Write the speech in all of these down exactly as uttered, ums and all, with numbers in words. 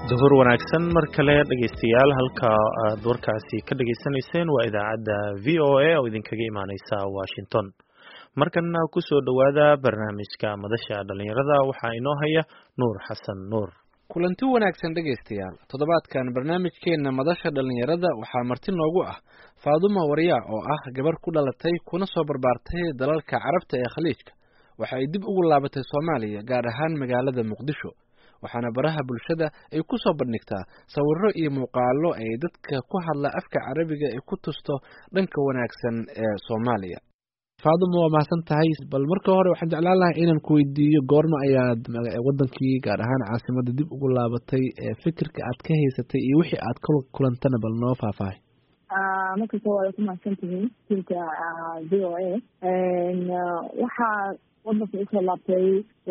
duhur wanaagsan mar kale dhageystayaal halka aad warkaasi ka dhageysanayseen waa idaacadda v o a oo idinkaga imaaneysa Washington. markana ku soo dhawaada barnaamijka madasha dhalinyarada waxaa inoo haya Nuur Xasan Nuur. kulanti wanaagsan dhageystayaal, toddobaadkan barnaamijkeena madasha dhalinyarada waxaa marti noogu ah Faadumo Waryaa oo ah gabar ku dhalatay kuna soo barbaartay dalalka Carabta ee Khaliijka. waxa ay dib ugu laabatay Soomaaliya gaar ahaan magaalada Muqdisho. waxaana baraha bulshada ay ku soo bandhigtaa sawirro iyo muuqaallo ay dadka ku hadla afka Carabiga ay ku tusto dhanka wanaagsan ee Soomaaliya. Faadumo, waa mahadsan tahay. bal marka hore waxaan jeclaan lahaa inaan ku weydiiyo goorma ayaad wadankii gaar ahaan caasimadda dib ugu laabatay, ee fikirka aad ka haysatay iyo wixii aad ka kulantana bal noo faahfaahay. marka soo waa ku mahadsan tihiin tilka v o a waxaa wadanka usoo laabtay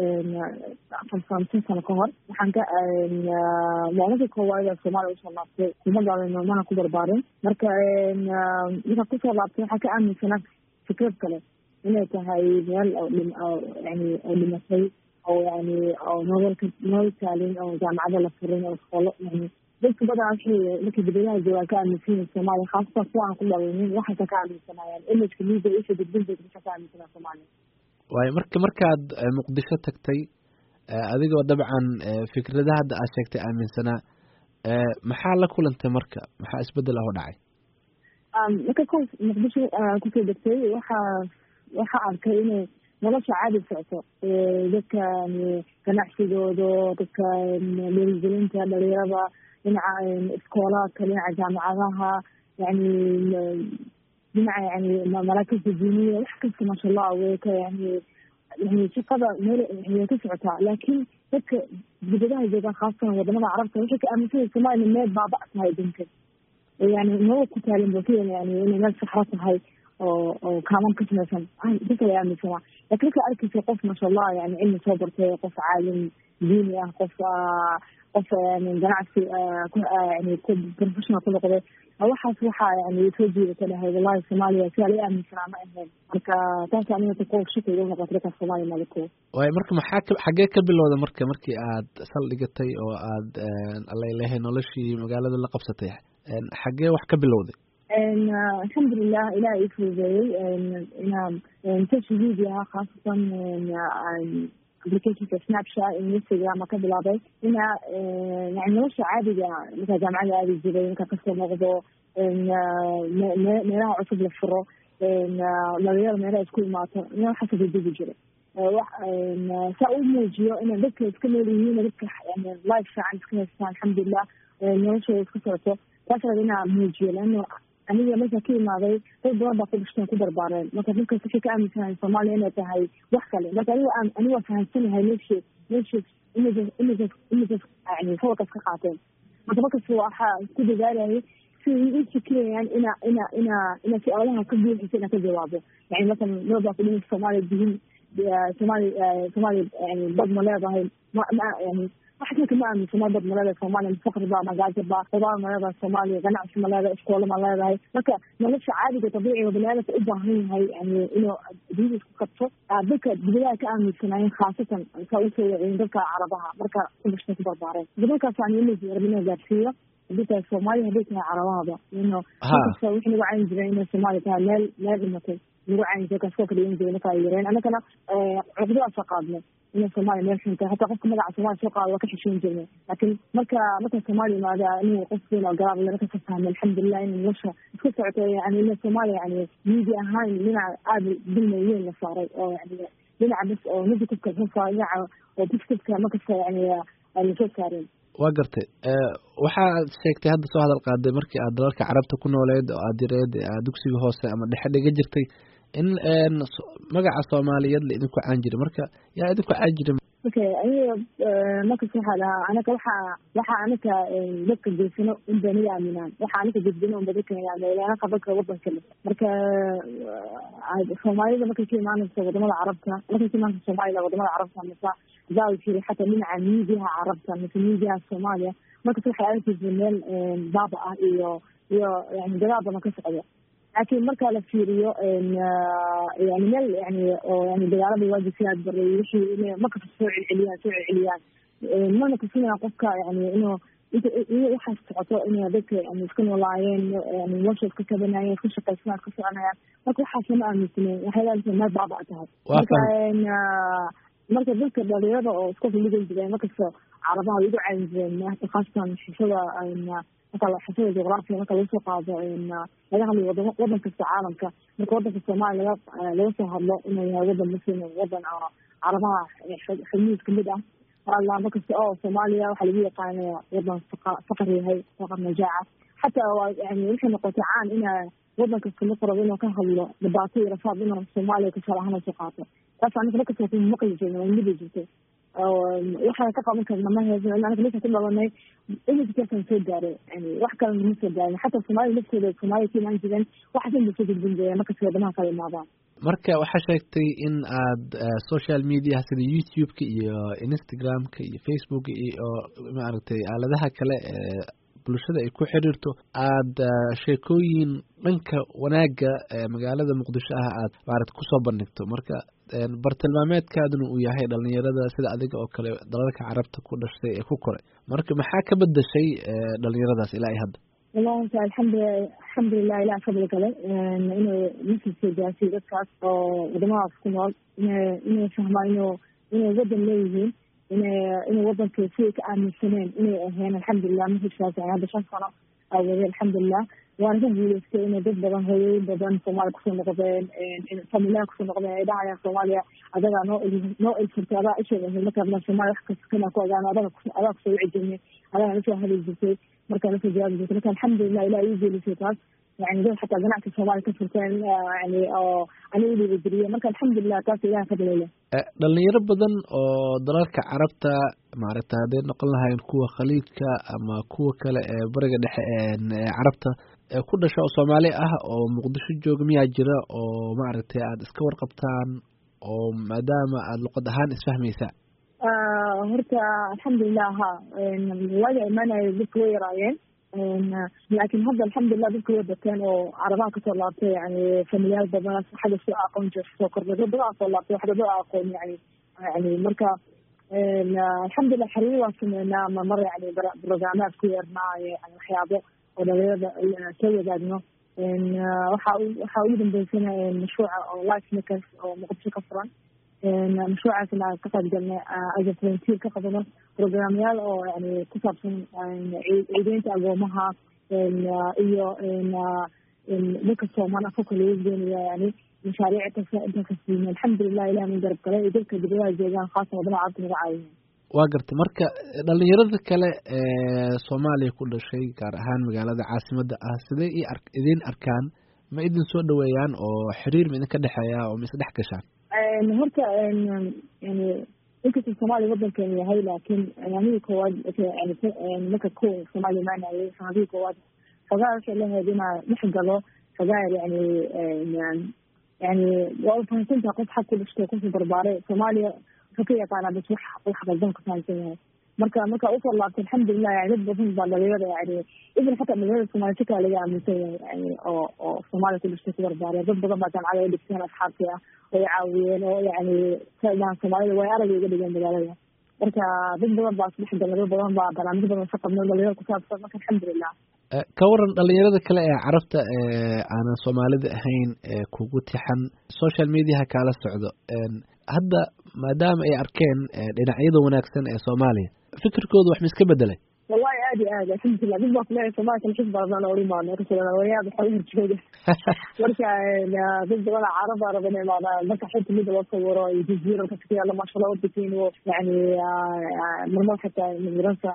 afartan sano ka hor. waxaan ka maalinka koowaad ee Soomaaliya usoo laabtay ummadana mana ku barbaarin. marka marka kusoo laabtay waxaa ka aaminsanaa fikrad kale inay tahay meel yani oo dhimatay oo yani oo nololka nolol taalin oo jaamacada la furin oo iskoolo yani dadka badan waxay markii dibadaha joogaan ka aaminsan Soomaaliya, khaasatan kuwa aan ku dhalinin waxay ka aaminsanayaan image media isha dibadda ka ka aaminsanaa Soomaaliya. waayo marka markaad Muqdisho tagtay adigoo dabcan fikradaha hadda aad sheegtay aaminsanaa, maxaa la kulantay marka maxaa isbedel ah oo dhacay? marka koos Muqdisho kusoo degtay waxaa waxaa arkay inay nolosha caadi socoto, dadka ganacsigooda, dadka dhiirigelinta dhalinyarada, dhinaca iskoolaadka, dhinaca jaamacadaha, yani dhinaca yani maraakibta diiniya, wax kasta maasha allah way ka yani yani shaqada meel way ka socotaa. laakiin dadka dibadaha jooga khaasatan wadamada carabta waxay ka aaminsan Soomaaliya meel baaba tahay dunka, yani nolol ku taalin bookiya, yani inay meel saxro tahay oo oo kaaman ka samaysan dadka way aaminsanaa. laakiin ka arkaysa qof maasha allah yani cilmi soo bartay, qof caalim diini ah, qof qof yani ganacsi yani professional ku noqday, waxaas waxaa yani soo jiidata dhahay wallahi Soomaaliya si ay aaminsanaa ma ahayn. marka taas aniga ku shaqo ugu noqotay dadka Soomaaliya malako. waayo marka maxaa xagee ka bilowday marka markii aad saldhigatay oo aad alla ilaahay noloshii magaalada la qabsatay, xagee wax ka bilowday? alxamdulilah ilaah ii fududeeyey inaan social media khaasatan applicationka Snapchat iyo Instagram ka bilaabay inaa yani nolosha caadiga markaa jaamacada aadi jiray markaa kasoo noqdo meelaha cusub la furo dhalinyaro meelaha isku imaato ina waxaas kadugi jiray saa u muujiyo inay dadka iska nool yihiin, dadka yani life fiican iska haystaan alxamdulilah, noloshooda iska socoto. taas raba inaa muujiyo laano aniga meesha ka imaaday dad badan baa ku dhashteen ku barbaareen. marka dadkaas waxay ka aaminsanahay Soomaaliya inay tahay wax kale. marka aniga aan aniga fahamsanahay meesha meesha images images images yani sawirkaas ka qaateen. marka markas waxaa ku dadaalayay si ay fikirayaan ina ina ina ina su'aalaha ka buuxisa ina ka jawaabo. yani مثلا loo baa ku dhihin Soomaaliya dihin Soomaaliya Soomaaliya yani dad ma leedahay ma yani waxaad kama aaminsanaa dad ma leedahay Soomaaliya, faqri baa magaajo baa qudaar ma leedahay Soomaaliya, ganacsi ma leedahay, iskoolo ma leedahay. marka nolosha caadiga dabiiciga baniaadamka u baahan yahay yani inuu diin isku qabto. dadka dibadaha ka aaminsanaayeen khaasatan saa usoo waciyeen dadka carabaha marka ku dhashtay ku barbaareen. dadkaas aan image rabina gaarsiiyo hadii tahay Soomaaliya hadii tahay carabahaba ino markasta wixii lagu cayin jiray inay Soomaaliya tahay meel meel dhimatay lagu cayin jiray kaskoo kala yin jiray markaa yareen. anagana cuqdadaasa qaadnay inay Soomaaliya meel xunta, hataa qofka magaca Soomaaliya soo qaado waa ka xishoon jirnay. laakiin marka marka Soomaaliya imaada aniga qof weyn oo garaab lana ka fahmay alxamdulilah in nolosha iska socoto yani ina Soomaaliya yani media ahaan dhinaca aada dilma weyn la saaray oo yani dhinaca bas oo negativeka soo saaray, dhinaca oo positiveka markasta yani lasoo saareen. waa gartay. waxaad sheegtay hadda soo hadal qaaday markii aad dalalka carabta ku nooleed oo aad yareed dugsiga hoose ama dhexe dhiga jirtay in magaca Soomaaliyeed la idinku caan jiray. marka yaa idinku caan jiray? okay aniga markas waxaa dhahaa anaga waxaa waxaa anaga dadka geesano inba niga aaminaan, waxaa anaga gudbino unba dadka niga aaminaan anaga dadka wadanka le. marka Soomaalida markay ka imaanayso wadamada carabta, markay ka imaanayso Soomaalida wadamada carabta masa daa jiri xataa dhinaca miidiyaha carabta masa miidiyaha Soomaaliya, markas waxay arkaysa meel baaba ah iyo iyo yani dagaal badan ka socda. laakiin marka la fiiriyo yani meel yani oo yani dagaalada waajibsiyaad baray wixii marka soo celceliyaan soo celceliyaan mana kusinaya qofka yani inuu inta iyo waxaas socoto inay dadka yani iska noolaayeen yani nolosha iska kabanayeen iska shaqaysnaa iska soconayaan marka waxaas lama aaminsaneen waxyaalahaas meel baaba tahay marka marka dadka dhalinyarada oo iska filigan jireen markasta carabaha way ugu caawin jireen hata khaasatan xisada marka xisada juqraafiya marka laga soo qaado laga hadlayo wadamo wadan kasta caalamka marka wadanka soomaaliya laga laga soo hadlo inuu yahay wadan muslim wadan carabaha xubnihiis kamid ah alla markasta oo soomaaliya waxaa lagu yaqaanaya wadan faqar yahay faqar najaaca xataa yani waxay noqotay caan ina wadan kasta la rabo inuu ka hadlo dhibaato iyo rafaad inuu soomaaliya kasoo ahaan soo qaato taas aniga markasta ku maqli jirnay waa mid jirtay waxaan ka qaban karna ma haysan anaga meesha ku dhalanay inay jirtaan soo gaaray yani wax kale ma soo gaaray xataa soomaaliya nafteeda soomaaliya kiinaan jiran waxaas in soo gudbin jiray marka wadamaha kale imaadaan marka waxaa sheegtay in aad social media sida youtube-ka iyo instagram-ka iyo facebook iyo maaragtay aaladaha kale ee bulshada ay ku xiriirto aada sheekooyin dhanka wanaagga magaalada muqdisho ah aad maaragta kusoo bandhigto marka bartilmaameedkaaduna uu yahay dhalinyarada sida adiga oo kale dalalka carabta ku dhashtay ee ku koray marka maxaa ka bedeshay dhalinyaradaas ilaa iyo hadda wallahi alxamdulilah alxamdulilah ilah fadli gale inuu masjidka gaarsiiyo dadkaas oo wadamadaas ku nool ina inay fahmaan inuu inay wadan leeyihiin ina inay wadanka siday ka aaminsaneen inay aheen alxamdulilah masjidkaas yani hadda shan sano awade alxamdulilah waana ku guuleystay inay dad badan hooyooyin badan soomaaliya kusoo noqdeen familaha kusoo noqdeen ay dhahayaan soomaaliya adagaa noo noo ilfurtay adaa isheegahay markaa soomaaliya wax kasta kana ku ogaano adaga adaa kusoo wici jirnay adagaa nasoo hali jirtay markaa nasoo jawaabi jirtay marka alxamdulilah ilah ii geelisay taas yani dad xataa ganacsi soomaaliya ka furteen yani oo aniga udhiibadiriye marka alxamdulilah taas ilaha fadlile dhalinyaro badan oo dalalka carabta maaragta hadday noqon lahayn kuwa khaliijka ama kuwa kale ee bariga dhexe ee carabta ku dhasha oo soomaali ah oo muqdisho jooga miyaa jira oo maaragtay aada iska warqabtaan oo maadaama aada luqad ahaan isfahmaysaa horta alxamdulilah ha waaga imaanayo dadka way yaraayeen laakin hadda alxamdulilah dadka way bateen oo carabaha kasoo laabtay yani familiyaal badan xagga soo aqoon jir soo kordhay dad badan soo laabtay waxda dad aqoon yani yani marka alxamdulilah xiriir waan sameynaa ma mar yani brograamaad ku yeernaa yani waxyaabo oo dhalinyarada ka wadaagno waxa waxaa ugu dambeysana mashruuca oo life makers oo muqdisho ka furan mashruucaasna ka qayb galnay as a volunteer ka qabano programyaal oo yani ku saabsan ciideynta agoomaha iyo dadka soomaan afka lagu geenaya yani mashaariic inta kasiina alxamdulilah ilah min garab galay iyo dadka dibadaha joogaan khaasan wadamaha carabta naga caawiya waa gartay marka dhalinyarada kale ee soomaaliya ku dhashay gaar ahaan magaalada caasimada ah sidee i ar idin arkaan ma idin soo dhaweeyaan oo xiriir ma idinka dhexeeya oo ma isdhex gashaan horta yani inkastoo soomaaliya wadankeena yahay laakiin sanadihii koowaad yani marka ko soomaaliya imaanayay sanadihii koowaad xogaa waxay lahayd inaa dhex galo xogaa yani yani waa ufahansantaha qof xag ku dhashtay kusoo barbaaray soomaaliya ka yaqaana bas wax wax qaldan ku fahansan yahay marka marka usoo laabtay alxamdulilah yani dad badan baa dhalinyarada yani ibn xataa dhalinyarada soomaaliya si kale laga aaminsan yahay yani oo oo soomaaliya ku dhashtay ku barbaaraya dad badan baa jaamacada ay dhigteen asxaabtii ah way caawiyeen oo yani saidhahan soomaalida way aragay uga dhigeen magaalada marka dad badan baa isdhex galay dad badan baa barnaamijyo badan ka qabnay dhalinyarada kusaabsan marka alxamdulilah ka waran dhalinyarada kale ee carabta ee aanan soomaalida ahayn ee kugu tixan social mediaha kaala socdo hadda maadaama ay arkeen dhinacyada wanaagsan ee soomaaliya fikirkooda wax ma iska bedelay wallahi aad iyo aad alxamdulilah dad baa kuleeyahay soomaaliya kalxis badan oo imaano wayaad waxa horjooga marka dad badan caraba raba inay imaadaan marka xilta mid loo sawiro iyo jaziira ka fikiyaala maashallah wadakiin yani marmar xataa miransa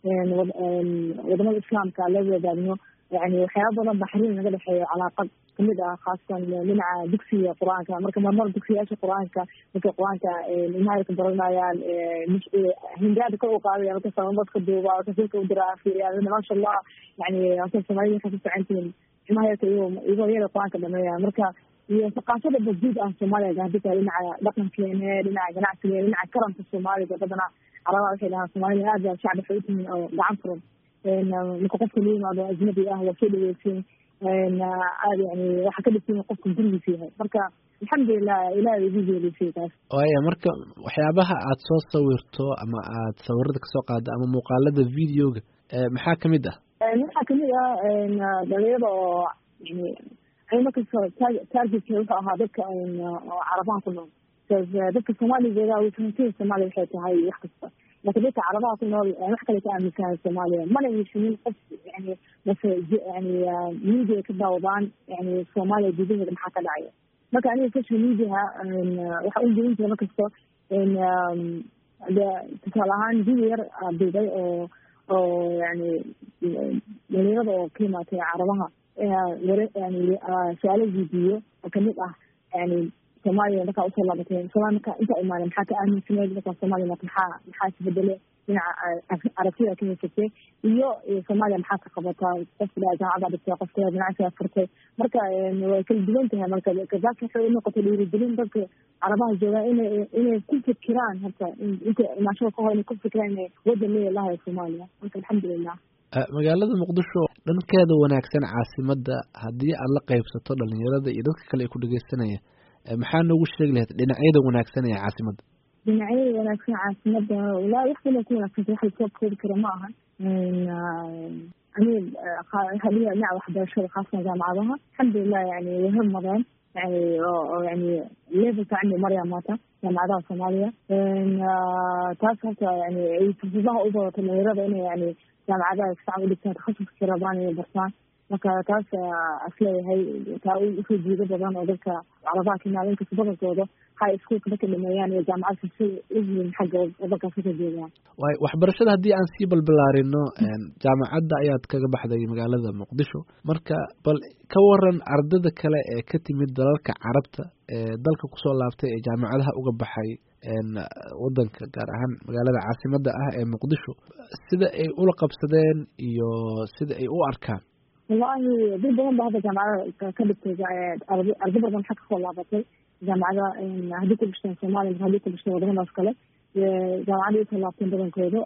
wadamada islaamka la wadaagno yani waxyaaba badan baa xiriir naga dhexeeya calaaqad kamid ah khaasatan dhinaca dugsiga qur-aanka marka marmar dugsiyaasha qur-aanka markay qur-aanka ilmaha ka baranayaan hingaada ka u qaadaya marka samabadka duuba kasilka u diraa fiiriyaan maasha allah yani asa soomaalida waxay ku ficantihiin ilmaha yarka iyago iyagoo yara qur-aanka dhameeya marka iyo thaqaafada bajiid ah soomaaliya gaadita dhinaca dhaqankeene dhinaca ganacsigeene dhinaca karamka soomaaliga badana carabaha waxay dhahaan soomaalida aad baa shacbi waxay utihiin oo gacan furan marka qofka la yimaado ajnabi ah waa soo dhaweysiin aad yani waxaa ka dhigtin qofka gurigiisa yahay marka alxamdulilah ilaah igu geelisay taas waaya marka waxyaabaha aad soo sawirto ama aad sawirada kasoo qaado ama muuqaalada videoga maxaa kamid ah waxaa kamid ah dhalinyarada oo yani ay markasta targetka wuxuu ahaa dadka carabaha ku nool dadka soomaaligeeda wifahansiya soomaaliya waxay tahay wax kasta laakiin dadka carabaha ku nool wax kale ka aaminsan soomaaliya mana yeeshanin qof yani mase yani media ka daawadaan yani soomaaliya gudaheeda maxaa ka dhacaya marka aniga social mediaha waxa u gelin jira markasta tusaale ahaan video yar duubay oo oo yani dhalinyarada oo ka imaatay carabaha yani su-aalo weydiiyo oo kamid ah yani soomaaliya markaa usoo laabatay soomaliya marka inta imaanay maxaa ka aaminsaneed markaa soomaaliya maxaa maxaa isbedele dhinaca aragtida ka haysatay iyo soomaaliya maxaa ka qabataa qofka dhaa jaamacada dhigtay qofka ganacsiga furtay marka way kala duwan tahay marka kazaalka waxay unoqotay dhiirigelin dadka carabaha joogaa inay inay ku fikiraan horta inta imaashada ka hor inay ku fikiraan inay wadan leeya lahayo soomaaliya marka alxamdulilah magaalada muqdisho dhankeeda wanaagsan caasimada haddii aad la qaybsato dhalinyarada iyo dadka kale ay ku dhegeysanaya maxaa noogu sheegi lahayd dhinacyada wanaagsan ee caasimada dhinacyada wanaagsan caasimada walaahi wax badan ku wanaagsan wax lasoo koobi kara ma aha ani hadiya dhinaca waxbarashada khaasan jaamacadaha alxamdulilah yani way hormareen yani oo yani levelka cindi maraya maanta jaamacadaha soomaaliya taas horta yani ay fursadaha u badato dhalinyarada inay yani jaamacadaha fiican u dhigtaan takhasuska rabaan inay bartaan marka taas asleeyahay taa usoo jiido badan oo dadka carabaha ka imaada inkasta badankooda high schoolka marka dhameeyaan iyo jaamacadka si uyihiin xagga wadankaas kasoo jeedaan waay waxbarashada haddii aan sii balbalaarino jaamacadda ayaad kaga baxday magaalada muqdisho marka bal ka waran ardada kale ee ka timid dalalka carabta ee dalka kusoo laabtay ee jaamacadaha uga baxay wadanka gaar ahaan magaalada caasimada ah ee muqdisho sida ay ula qabsadeen iyo sida ay u arkaan wallahi dad badan ba hadda jaamacada ka dhigtay ardo badan waxaa kasoo laabatay jaamacada haddii ku dhishteen soomaaliya haddii ku dhishteen wadamadaas kale jaamacadii usoo laabteen badankooda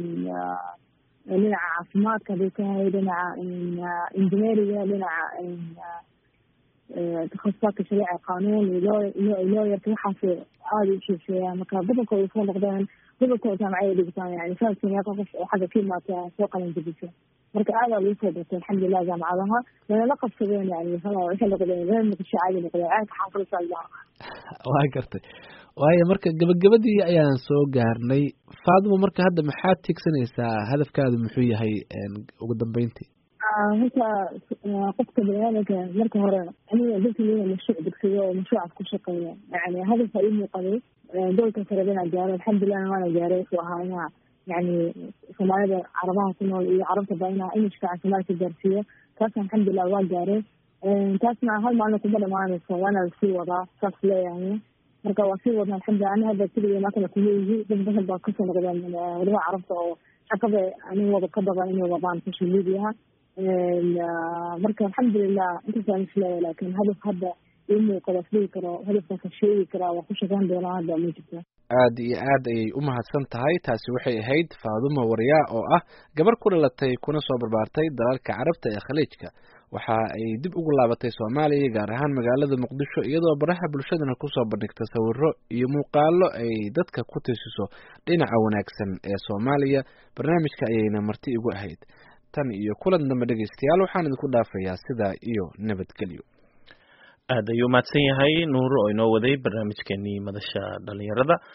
dhinaca caafimaadka haday tahay dhinaca engineeriga dhinaca takhasusaadka shariica qanuun looyarka waxaas aada u xiiseeyaan marka badankooda usoo noqdeen badankooda jaamacada ay dhigtaan yani fahamsiin qof oo xagga ka imaata soo qalin jabisa marka aada lagu soo dartay alxamdulilah jaamacadaha lanala qabsadeen yani waxay noqdeen reer muqdisho caadi noqdeen aadka xaafadasa waa gartay waayo marka gabagabadii ayaan soo gaarnay faadimo marka hadda maxaad tigsanaysaa hadafkaadu muxuu yahay ugu dambeyntii horta qofka baniaadamka marka hore aniga dadka ina mashruuc degsayo oo mashruucaas ku shaqeeya yani hadafka ii muuqaday doolka sare inaa gaaro alxamdulilah waana gaaray wuxuu ahaa inaa yani soomaalida carabaha ku nool iyo carabta ba inaa imishka caasimada ka gaarsiiyo taasna alxamdulilah waa gaaray taasna hal maalina kuma dhamaanayso waana lasii wadaa saas leeyahay marka waa sii wadna alxamdulilah ani hadda keliya maakana kuma yihi dad badan baa kasoo noqdeen wadamaha carabta oo shaqada anin wada ka badan inay wadaan social mediaha marka alxamdulilah intaasaan isleeyahay laakin hadaf hadda ii muuqada isdhigi karo hadafkaasa sheegi karaa waa ku shaqeyn doonaa hadda ma jirta aada iyo aad ayay u mahadsan tahay taasi waxay ahayd faadumo waryaa oo ah gabar ku dhalatay kuna soo barbaartay dalalka carabta ee khaliijka waxa ay dib ugu laabatay soomaaliya gaar ahaan magaalada muqdisho iyadoo baraha bulshadana kusoo bandhigta sawiro iyo muuqaalo ay dadka ku tusiso dhinaca wanaagsan ee soomaaliya barnaamijka ayayna marti igu ahayd tan iyo kulan dambe dhegeystayaal waxaan idinku dhaafayaa sidaa iyo nabadgelyo aad ayuu mahadsan yahay nuur oo inoo waday barnaamijkeenii madasha dhalinyarada